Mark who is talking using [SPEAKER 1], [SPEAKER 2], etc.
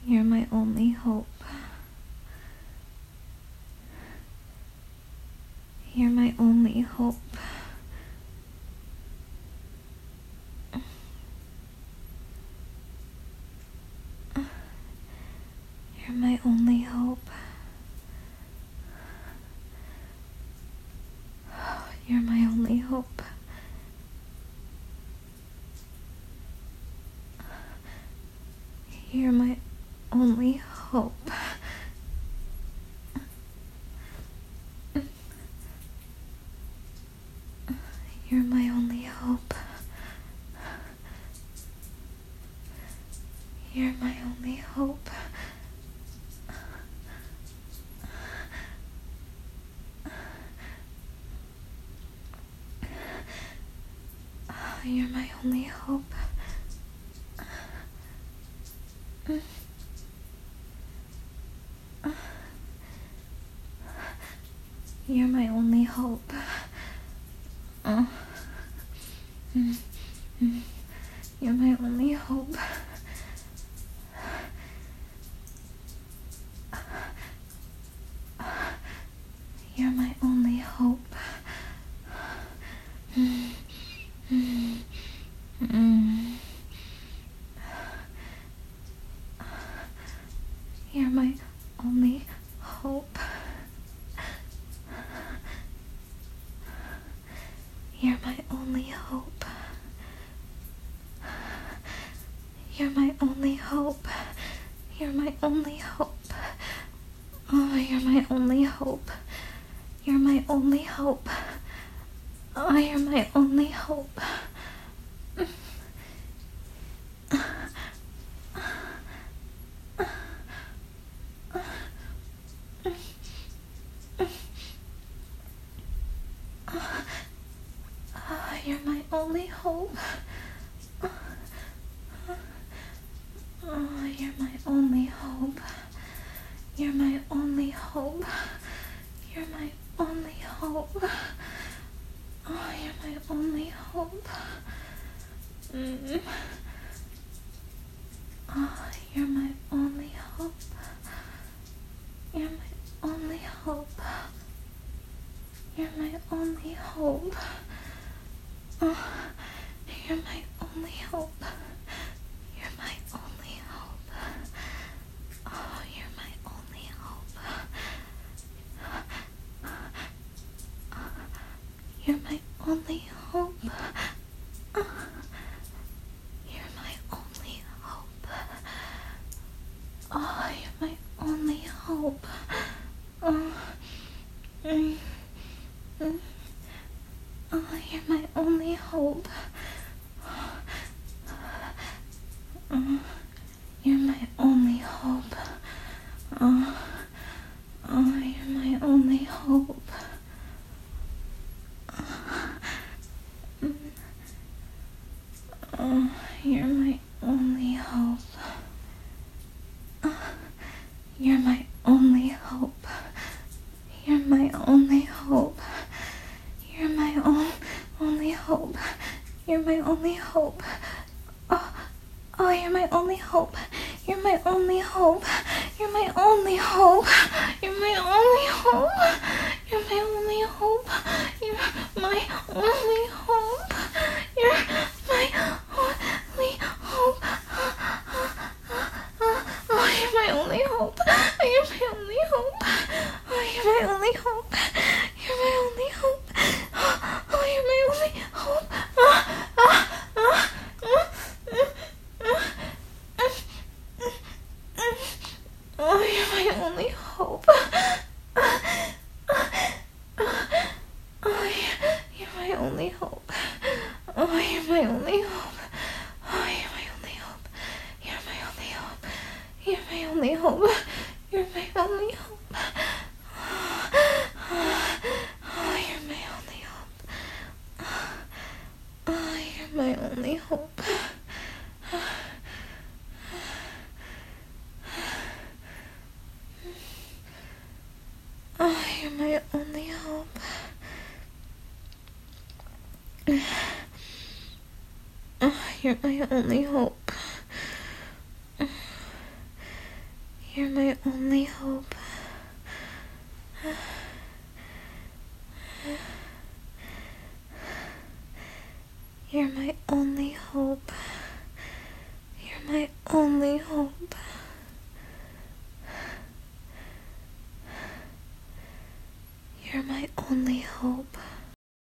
[SPEAKER 1] You're my only hope. You're my only hope. You're my only hope. You're my only hope. You're my only hope. You're my only hope. You're my only hope. You're my only hope. You're my only hope. You're my only hope. You're my only hope. You're my only hope. You're my only hope. You're my only hope. You're my only hope. Oh, you're my only hope. You're my only hope. Oh, you're my only hope. You're my only hope. Oh, you're my only hope. You're my only hope. You're my only hope. Oh, you're my only hope. Oh, you're my only hope. You're my only hope. You're my only hope. Oh, you're my only hope. You're my only hope. Oh, you're my only hope. You're my only hope. You're my only hope. Oh, you're my only hope. Oh, oh, you're my only hope. You're my only hope. Oh, you're my only hope. Oh, you're my only hope. You're my only hope. You're my only hope. You're my only hope. You're my only hope. Oh, you're my only hope. You're my only hope. You're my only hope. You're my only hope. You're my only hope. You're my only hope. You're my only hope. Oh, you're my only hope. You're my only hope. Oh, you're my only hope. You're my only hope. Oh, you're my only hope. Oh, you're my only hope. Oh, you're my only hope. Oh, you're my only hope. Oh, you're my only hope. You're my only hope. You're my only hope. You're my only hope. Oh, you're my only hope. Oh, you're my only hope. Oh, you're my only hope. Oh, you're my only hope. You're my only hope. You're my only hope. You're my only hope. You're my only hope.